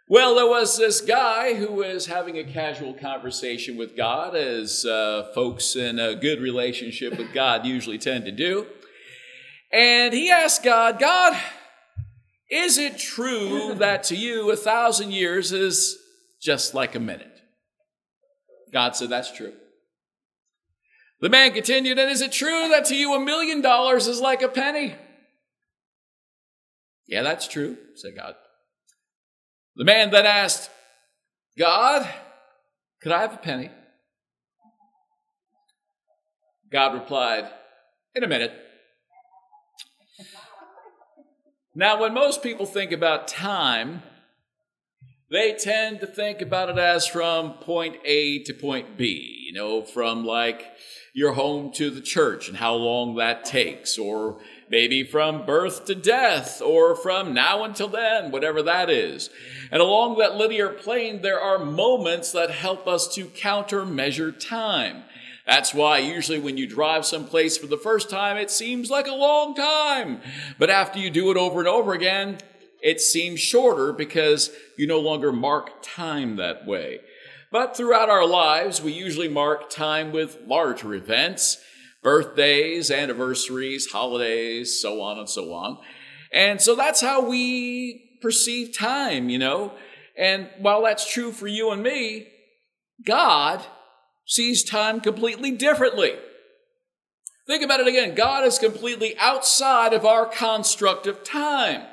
Well, there was this guy who was having a casual conversation with God, as folks in a good relationship with God usually tend to do. And he asked God, God, is it true that to you 1,000 years is just like a minute? God said, that's true. The man continued, and is it true that to you $1 million is like a penny? Yeah, that's true, said God. The man then asked, God, could I have a penny? God replied, in a minute. Now, when most people think about time, they tend to think about it as from point A to point B, from like your home to the church and how long that takes, or maybe from birth to death, or from now until then, whatever that is. And along that linear plane, there are moments that help us to counter-measure time. That's why usually when you drive someplace for the first time, it seems like a long time. But after you do it over and over again, it seems shorter because you no longer mark time that way. But throughout our lives, we usually mark time with larger events, birthdays, anniversaries, holidays, so on and so on. And so that's how we perceive time, And while that's true for you and me, God sees time completely differently. Think about it again. God is completely outside of our construct of time.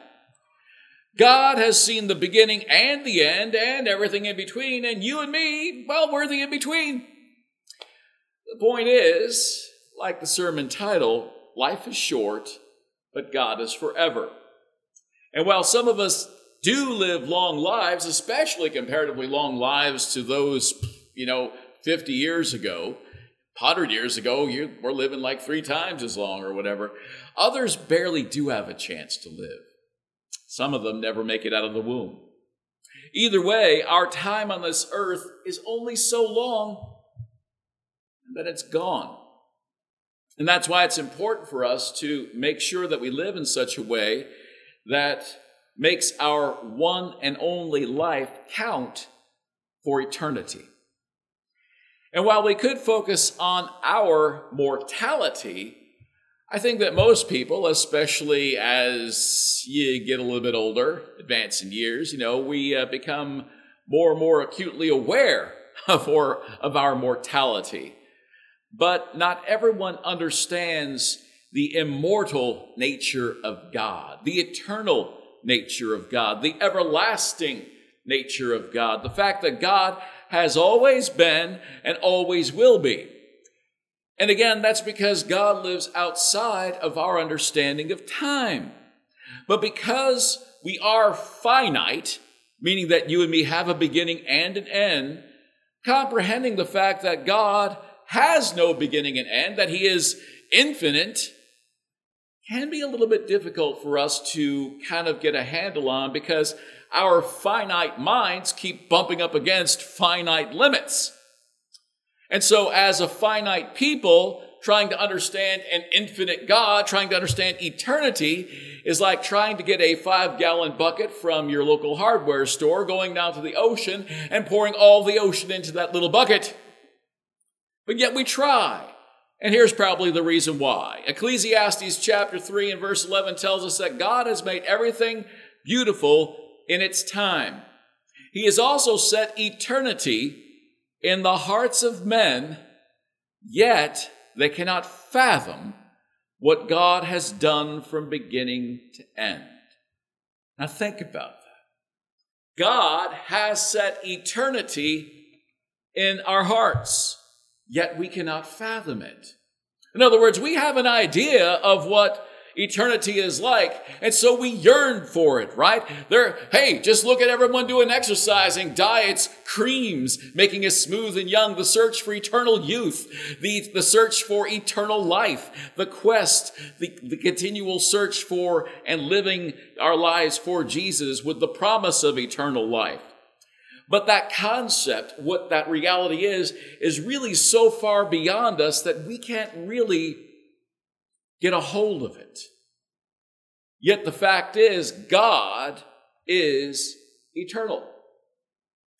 God has seen the beginning and the end and everything in between, and you and me, well, we're the in-between. The point is, like the sermon title, life is short, but God is forever. And while some of us do live long lives, especially comparatively long lives to those, 50 years ago, 100 years ago, we're living like 3 times as long or whatever. Others barely do have a chance to live. Some of them never make it out of the womb. Either way, our time on this earth is only so long that it's gone. And that's why it's important for us to make sure that we live in such a way that makes our one and only life count for eternity. And while we could focus on our mortality, I think that most people, especially as you get a little bit older, advance in years, we become more and more acutely aware of our mortality. But not everyone understands the immortal nature of God, the eternal nature of God, the everlasting nature of God, the fact that God has always been and always will be. And again, that's because God lives outside of our understanding of time. But because we are finite, meaning that you and me have a beginning and an end, comprehending the fact that God has no beginning and end, that He is infinite, can be a little bit difficult for us to kind of get a handle on because our finite minds keep bumping up against finite limits. And so as a finite people, trying to understand an infinite God, trying to understand eternity, is like trying to get a 5-gallon bucket from your local hardware store, going down to the ocean and pouring all the ocean into that little bucket. But yet we try. And here's probably the reason why. Ecclesiastes chapter 3 and verse 11 tells us that God has made everything beautiful in its time. He has also set eternity in the hearts of men, yet they cannot fathom what God has done from beginning to end. Now think about that. God has set eternity in our hearts, yet we cannot fathom it. In other words, we have an idea of what eternity is like, and so we yearn for it, right? Hey, just look at everyone doing exercising, diets, creams, making us smooth and young, the search for eternal youth, the search for eternal life, the quest, the continual search for and living our lives for Jesus with the promise of eternal life. But that concept, what that reality is really so far beyond us that we can't really get a hold of it. Yet the fact is, God is eternal.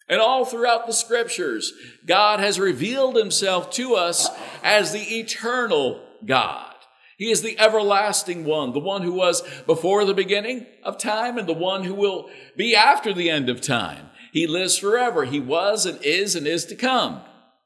And all throughout the scriptures, God has revealed himself to us as the eternal God. He is the everlasting one, the one who was before the beginning of time and the one who will be after the end of time. He lives forever. He was and is to come.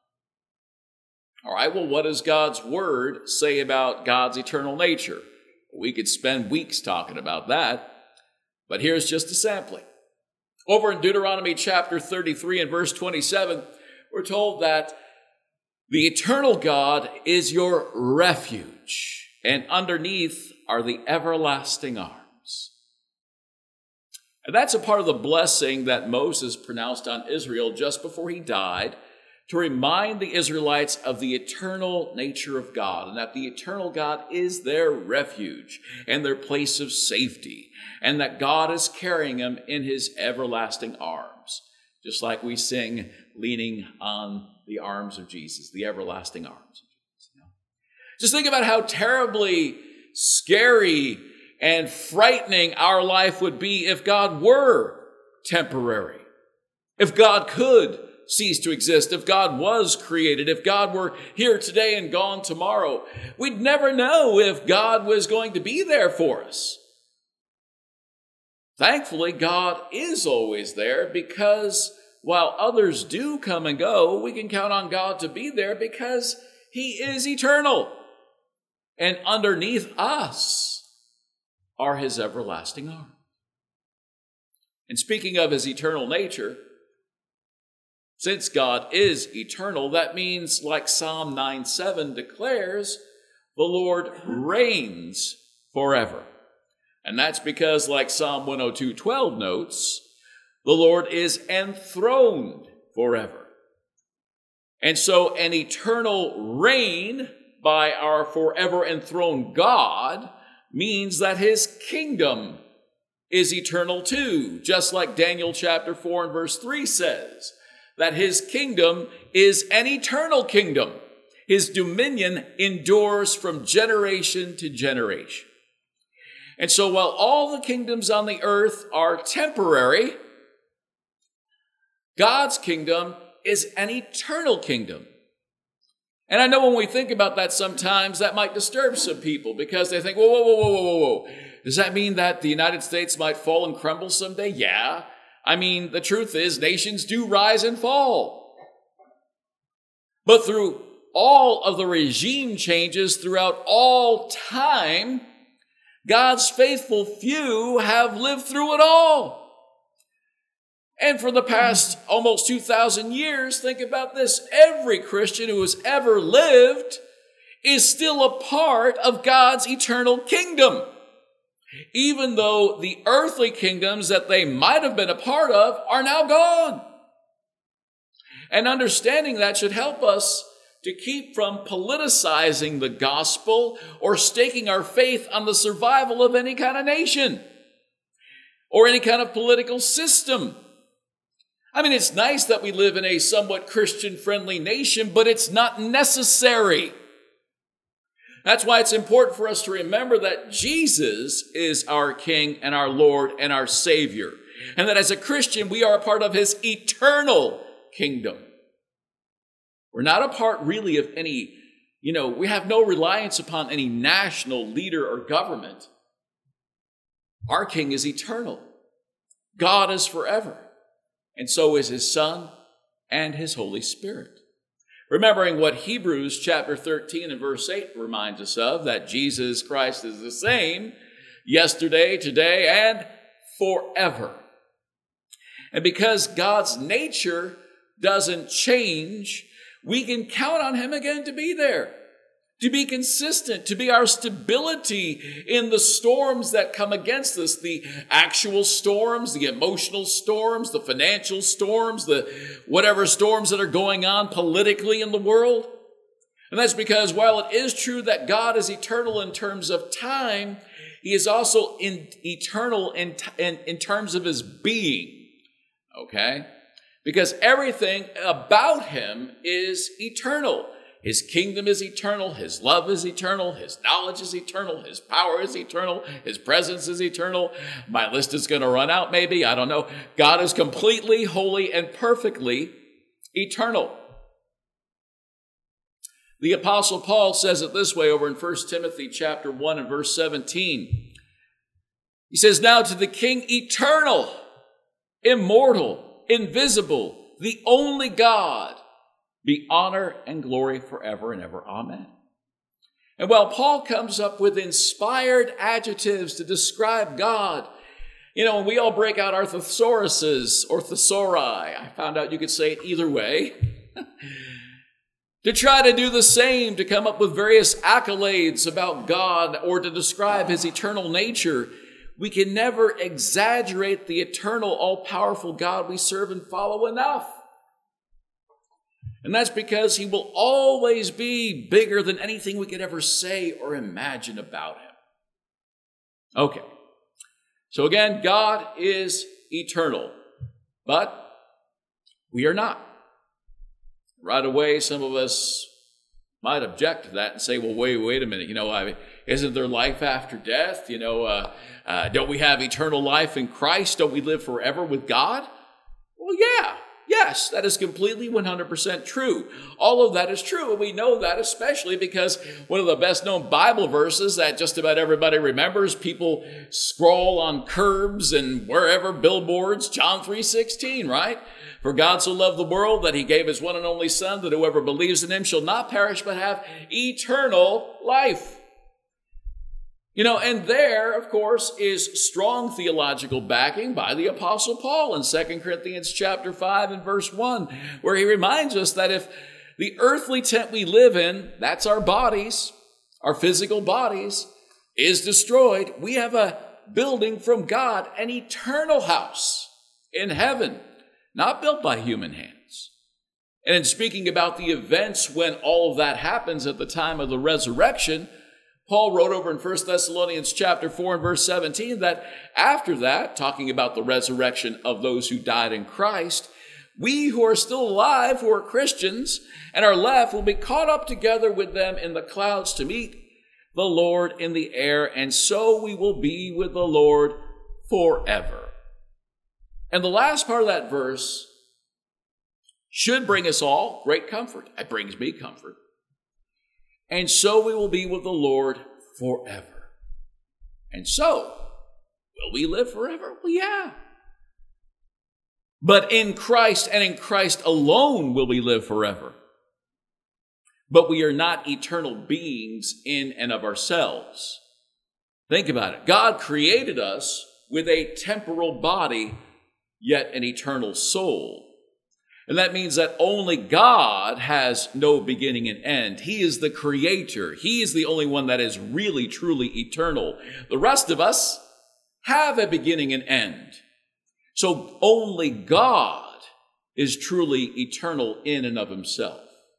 All right, well, what does God's word say about God's eternal nature? We could spend weeks talking about that, but here's just a sampling. Over in Deuteronomy chapter 33 and verse 27, we're told that the eternal God is your refuge, and underneath are the everlasting arms. And that's a part of the blessing that Moses pronounced on Israel just before he died, to remind the Israelites of the eternal nature of God, and that the eternal God is their refuge and their place of safety, and that God is carrying them in his everlasting arms, just like we sing, leaning on the arms of Jesus, the everlasting arms of Jesus. Just think about how terribly scary and frightening our life would be if God were temporary, if God could cease to exist, if God was created, if God were here today and gone tomorrow. We'd never know if God was going to be there for us. Thankfully, God is always there, because while others do come and go, we can count on God to be there because he is eternal. And underneath us are his everlasting arms. And speaking of his eternal nature, since God is eternal, that means, like Psalm 9:7 declares, the Lord reigns forever. And that's because, like Psalm 102:12 notes, the Lord is enthroned forever. And so an eternal reign by our forever enthroned God means that his kingdom is eternal too, just like Daniel chapter 4 and verse 3 says, that his kingdom is an eternal kingdom. His dominion endures from generation to generation. And so while all the kingdoms on the earth are temporary, God's kingdom is an eternal kingdom. And I know when we think about that sometimes, that might disturb some people, because they think, whoa. Does that mean that the United States might fall and crumble someday? Yeah. I mean, the truth is, nations do rise and fall. But through all of the regime changes throughout all time, God's faithful few have lived through it all. And for the past almost 2,000 years, think about this, every Christian who has ever lived is still a part of God's eternal kingdom, even though the earthly kingdoms that they might have been a part of are now gone. And understanding that should help us to keep from politicizing the gospel or staking our faith on the survival of any kind of nation or any kind of political system. I mean, it's nice that we live in a somewhat Christian-friendly nation, but it's not necessary. That's why it's important for us to remember that Jesus is our King and our Lord and our Savior, and that as a Christian, we are a part of his eternal kingdom. We're not a part really of any, we have no reliance upon any national leader or government. Our King is eternal. God is forever. And so is his Son and his Holy Spirit. Remembering what Hebrews chapter 13 and verse 8 reminds us of, that Jesus Christ is the same yesterday, today, and forever. And because God's nature doesn't change, we can count on him again to be there, to be consistent, to be our stability in the storms that come against us, the actual storms, the emotional storms, the financial storms, the whatever storms that are going on politically in the world. And that's because while it is true that God is eternal in terms of time, he is also eternal in terms of his being, okay? Because everything about him is eternal. His kingdom is eternal. His love is eternal. His knowledge is eternal. His power is eternal. His presence is eternal. My list is going to run out maybe. I don't know. God is completely, holy, and perfectly eternal. The Apostle Paul says it this way over in 1 Timothy chapter 1 and verse 17. He says, "Now to the King eternal, immortal, invisible, the only God, be honor and glory forever and ever. Amen." And while Paul comes up with inspired adjectives to describe God, when we all break out our thesauruses or thesauri, I found out you could say it either way, to try to do the same, to come up with various accolades about God or to describe his eternal nature, we can never exaggerate the eternal, all-powerful God we serve and follow enough. And that's because he will always be bigger than anything we could ever say or imagine about him. Okay. So again, God is eternal, but we are not. Right away, some of us might object to that and say, well, wait a minute. Isn't there life after death? Don't we have eternal life in Christ? Don't we live forever with God? Well, yeah. Yes, that is completely 100% true. All of that is true, and we know that especially because one of the best-known Bible verses that just about everybody remembers, people scroll on curbs and wherever, billboards, John 3:16, right? "For God so loved the world that he gave his one and only Son, that whoever believes in him shall not perish but have eternal life." And there, of course, is strong theological backing by the Apostle Paul in 2 Corinthians chapter 5 and verse 1, where he reminds us that if the earthly tent we live in, that's our bodies, our physical bodies, is destroyed, we have a building from God, an eternal house in heaven, not built by human hands. And in speaking about the events when all of that happens at the time of the resurrection, Paul wrote over in 1 Thessalonians chapter 4 and verse 17 that after that, talking about the resurrection of those who died in Christ, we who are still alive, who are Christians, and are left will be caught up together with them in the clouds to meet the Lord in the air, and so we will be with the Lord forever. And the last part of that verse should bring us all great comfort. It brings me comfort. And so we will be with the Lord forever. And so, will we live forever? Well, yeah. But in Christ and in Christ alone will we live forever. But we are not eternal beings in and of ourselves. Think about it. God created us with a temporal body, yet an eternal soul. And that means that only God has no beginning and end. He is the creator. He is the only one that is really, truly eternal. The rest of us have a beginning and end. So only God is truly eternal in and of himself.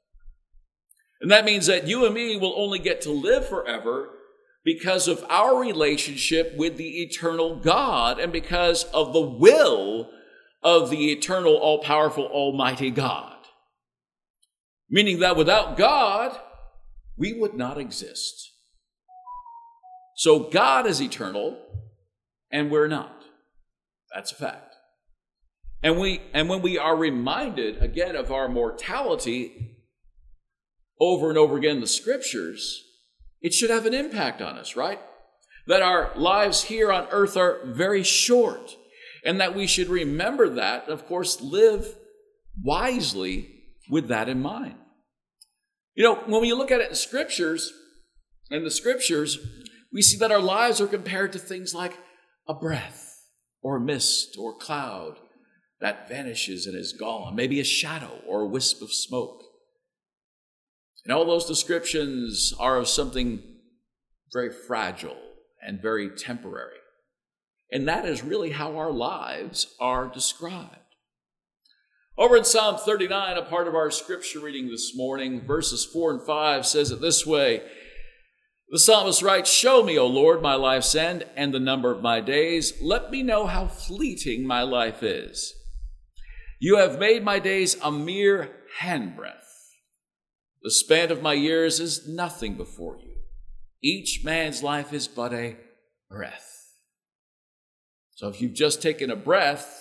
And that means that you and me will only get to live forever because of our relationship with the eternal God and because of the will of the eternal, all-powerful, almighty God. Meaning that without God, we would not exist. So God is eternal, and we're not. That's a fact. And when we are reminded again of our mortality over and over again in the scriptures, it should have an impact on us, right? That our lives here on earth are very short. And that we should remember that, and of course, live wisely with that in mind. When we look at it in the scriptures, we see that our lives are compared to things like a breath or a mist or a cloud that vanishes and is gone, maybe a shadow or a wisp of smoke. And all those descriptions are of something very fragile and very temporary. And that is really how our lives are described. Over in Psalm 39, a part of our scripture reading this morning, verses 4 and 5 says it this way. The psalmist writes, "Show me, O Lord, my life's end and the number of my days. Let me know how fleeting my life is. You have made my days a mere handbreadth. The span of my years is nothing before you. Each man's life is but a breath. So if you've just taken a breath,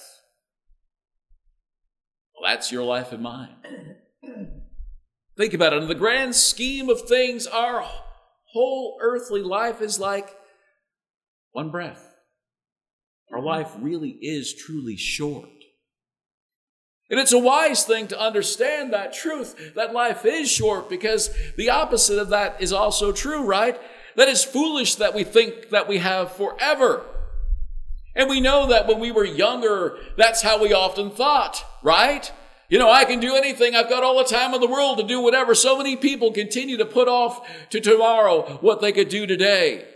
well, that's your life and mine. Think about it. In the grand scheme of things, our whole earthly life is like one breath. Our life really is truly short. And it's a wise thing to understand that truth, that life is short, because the opposite of that is also true, right? That it's foolish that we think that we have forever. And we know that when we were younger, that's how we often thought, right? You know, I can do anything. I've got all the time in the world to do whatever. So many people continue to put off to tomorrow what they could do today.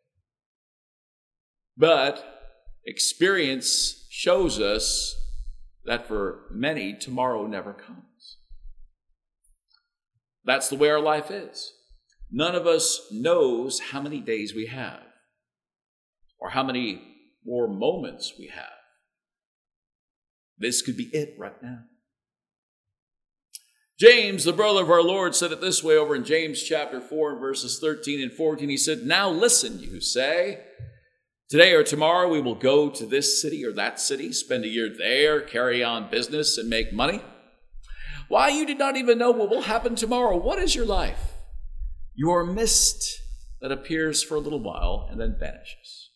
But experience shows us that for many, tomorrow never comes. That's the way our life is. None of us knows how many days we have or how many more moments we have. This could be it right now. James, the brother of our Lord, said it this way over in James chapter 4 and verses 13 and 14. He said, "Now listen, you who say, today or tomorrow we will go to this city or that city, spend a year there, carry on business and make money. Why, you did not even know what will happen tomorrow. What is your life? You are a mist that appears for a little while and then vanishes."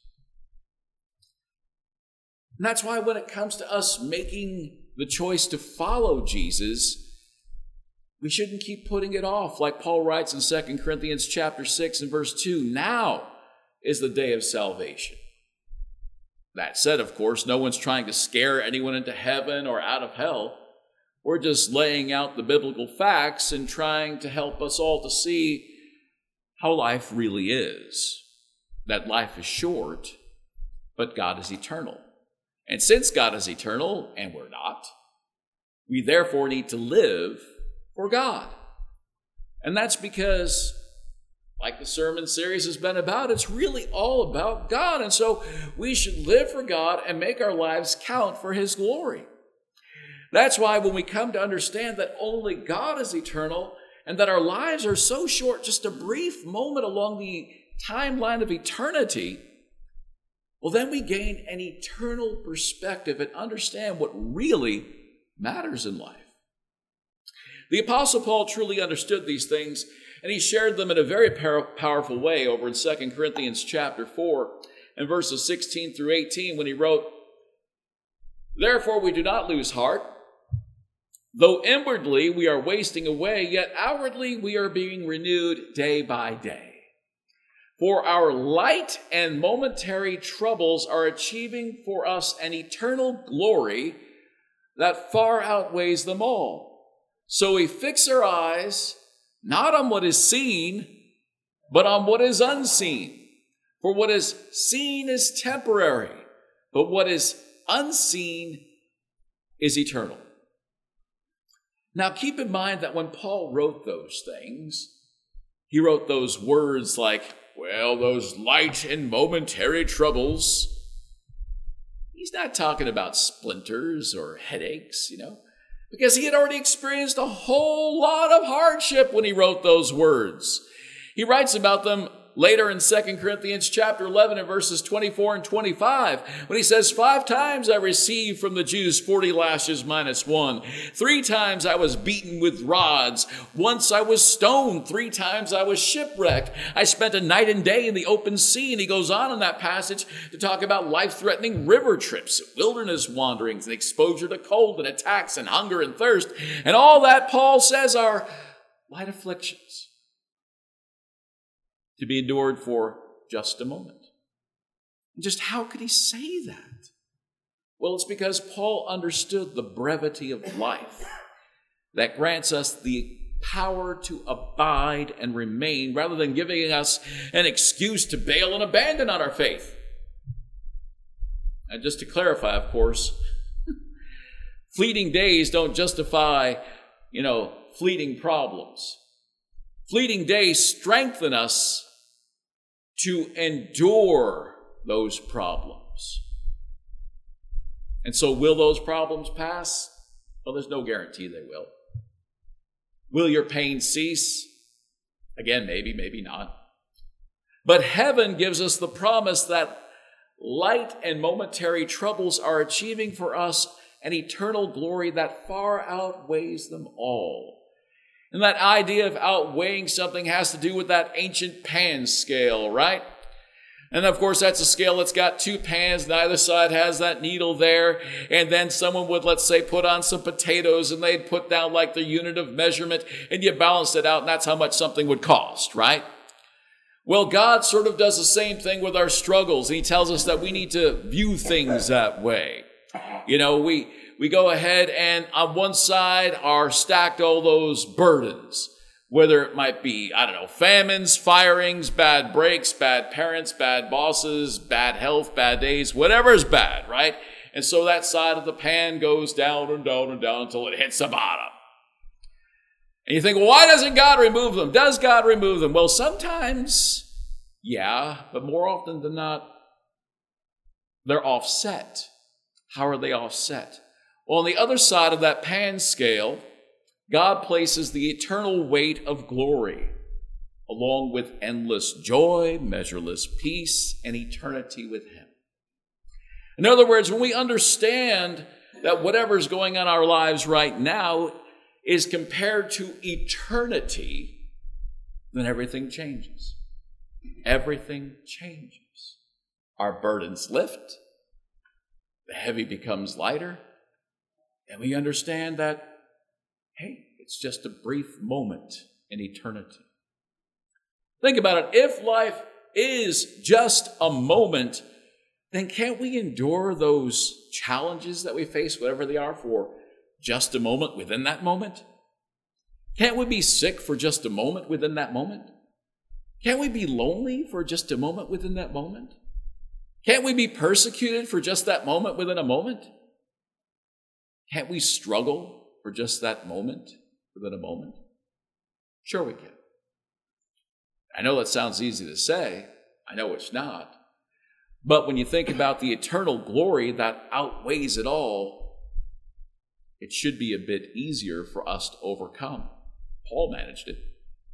And that's why when it comes to us making the choice to follow Jesus, we shouldn't keep putting it off. Like Paul writes in 2 Corinthians chapter 6 and verse 2, "Now is the day of salvation." That said, of course, no one's trying to scare anyone into heaven or out of hell. We're just laying out the biblical facts and trying to help us all to see how life really is. That life is short, but God is eternal. And since God is eternal, and we're not, we therefore need to live for God. And that's because, like the sermon series has been about, it's really all about God. And so we should live for God and make our lives count for His glory. That's why when we come to understand that only God is eternal and that our lives are so short, just a brief moment along the timeline of eternity, well, then we gain an eternal perspective and understand what really matters in life. The Apostle Paul truly understood these things, and he shared them in a very powerful way over in 2 Corinthians chapter 4 and verses 16 through 18 when he wrote, "Therefore we do not lose heart. Though inwardly we are wasting away, yet outwardly we are being renewed day by day. For our light and momentary troubles are achieving for us an eternal glory that far outweighs them all. So we fix our eyes not on what is seen, but on what is unseen. For what is seen is temporary, but what is unseen is eternal." Now keep in mind that when Paul wrote those things, he wrote those words like, well, those light and momentary troubles. He's not talking about splinters or headaches, because he had already experienced a whole lot of hardship when he wrote those words. He writes about them later in 2 Corinthians chapter 11 and verses 24 and 25, when he says, 5 times I received from the Jews 40 lashes minus 1. 3 times I was beaten with rods. Once I was stoned. 3 times I was shipwrecked. I spent a night and day in the open sea. And he goes on in that passage to talk about life-threatening river trips, wilderness wanderings, and exposure to cold and attacks and hunger and thirst. And all that, Paul says, are light afflictions, to be endured for just a moment. And just how could he say that? Well, it's because Paul understood the brevity of life that grants us the power to abide and remain rather than giving us an excuse to bail and abandon on our faith. And just to clarify, of course, fleeting days don't justify, fleeting problems. Fleeting days strengthen us to endure those problems. And so will those problems pass? Well, there's no guarantee they will. Will your pain cease? Again, maybe, maybe not. But heaven gives us the promise that light and momentary troubles are achieving for us an eternal glory that far outweighs them all. And that idea of outweighing something has to do with that ancient pan scale, right? And of course, that's a scale that's got two pans. Neither side has that needle there. And then someone would, let's say, put on some potatoes and they'd put down like the unit of measurement and you balance it out and that's how much something would cost, right? Well, God sort of does the same thing with our struggles. And he tells us that we need to view things that way. You know, we go ahead and on one side are stacked all those burdens. Whether it might be, famines, firings, bad breaks, bad parents, bad bosses, bad health, bad days, whatever is bad, right? And so that side of the pan goes down and down and down until it hits the bottom. And you think, well, why doesn't God remove them? Does God remove them? Well, sometimes, yeah, but more often than not, they're offset. How are they offset? Well, on the other side of that pan scale, God places the eternal weight of glory, along with endless joy, measureless peace, and eternity with him. In other words, when we understand that whatever's going on in our lives right now is compared to eternity, then everything changes. Everything changes. Our burdens lift, the heavy becomes lighter, and we understand that hey, it's just a brief moment in eternity. Think about it. If life is just a moment, then can't we endure those challenges that we face, whatever they are, for just a moment within that moment? Can't we be sick for just a moment within that moment? Can't we be lonely for just a moment within that moment? Can't we be persecuted for just that moment within a moment? Can't we struggle for just that moment, within a moment? Sure we can. I know that sounds easy to say. I know it's not. But when you think about the eternal glory that outweighs it all, it should be a bit easier for us to overcome. Paul managed it.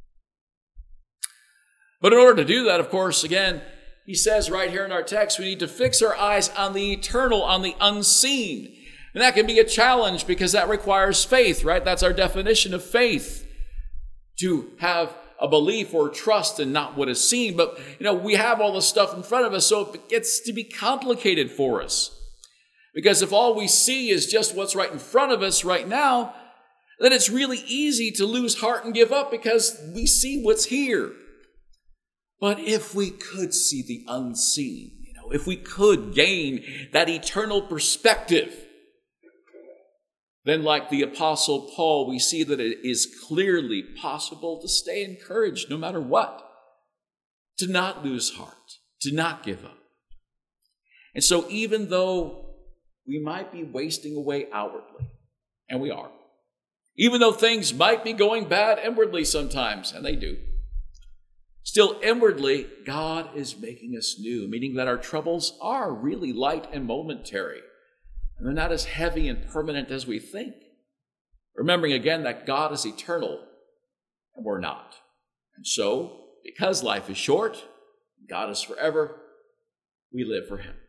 But in order to do that, of course, again, he says right here in our text, we need to fix our eyes on the eternal, on the unseen. And that can be a challenge because that requires faith, right? That's our definition of faith, to have a belief or trust in not what is seen. But, we have all this stuff in front of us, so it gets to be complicated for us. Because if all we see is just what's right in front of us right now, then it's really easy to lose heart and give up because we see what's here. But if we could see the unseen, if we could gain that eternal perspective, then like the Apostle Paul, we see that it is clearly possible to stay encouraged no matter what, to not lose heart, to not give up. And so even though we might be wasting away outwardly, and we are, even though things might be going bad inwardly sometimes, and they do, still inwardly, God is making us new, meaning that our troubles are really light and momentary. And they're not as heavy and permanent as we think. Remembering again that God is eternal and we're not. And so, because life is short, God is forever, we live for him.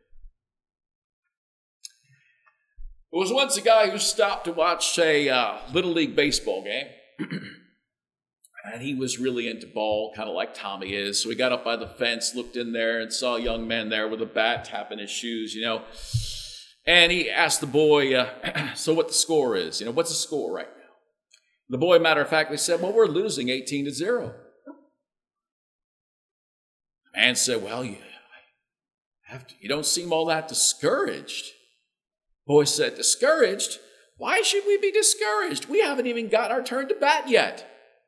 There was once a guy who stopped to watch a Little League baseball game. And he was really into ball, kind of like Tommy is. So he got up by the fence, looked in there, and saw a young man there with a bat tapping his shoes, And he asked the boy, so what the score is? What's the score right now? The boy, matter of fact, said, well, we're losing 18-0. The man said, well, you don't seem all that discouraged. The boy said, discouraged? Why should we be discouraged? We haven't even got our turn to bat yet.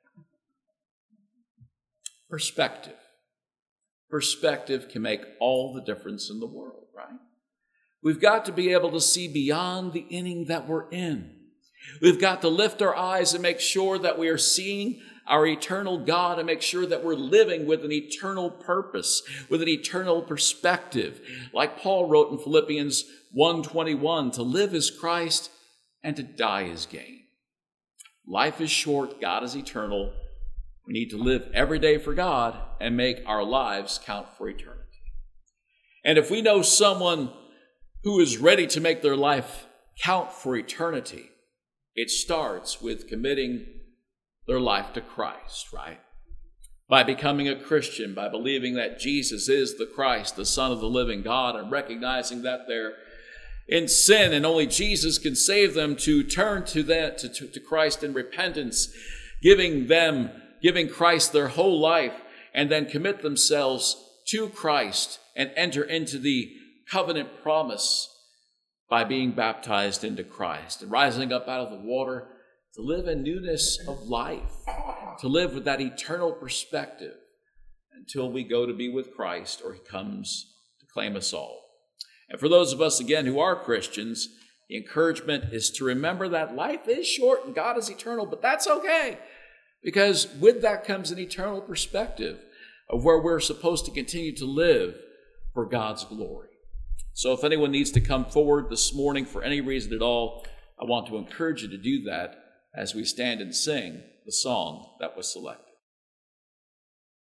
Perspective. Perspective can make all the difference in the world, right? We've got to be able to see beyond the inning that we're in. We've got to lift our eyes and make sure that we are seeing our eternal God and make sure that we're living with an eternal purpose, with an eternal perspective. Like Paul wrote in Philippians 1:21, to live is Christ and to die is gain. Life is short. God is eternal. We need to live every day for God and make our lives count for eternity. And if we know someone who is ready to make their life count for eternity, it starts with committing their life to Christ, right? By becoming a Christian, by believing that Jesus is the Christ, the Son of the living God, and recognizing that they're in sin and only Jesus can save them, to turn to Christ in repentance, giving Christ their whole life, and then commit themselves to Christ and enter into the covenant promise by being baptized into Christ and rising up out of the water to live in newness of life, to live with that eternal perspective until we go to be with Christ or he comes to claim us all. And for those of us, again, who are Christians, the encouragement is to remember that life is short and God is eternal, but that's okay, because with that comes an eternal perspective of where we're supposed to continue to live for God's glory. So if anyone needs to come forward this morning for any reason at all, I want to encourage you to do that as we stand and sing the song that was selected.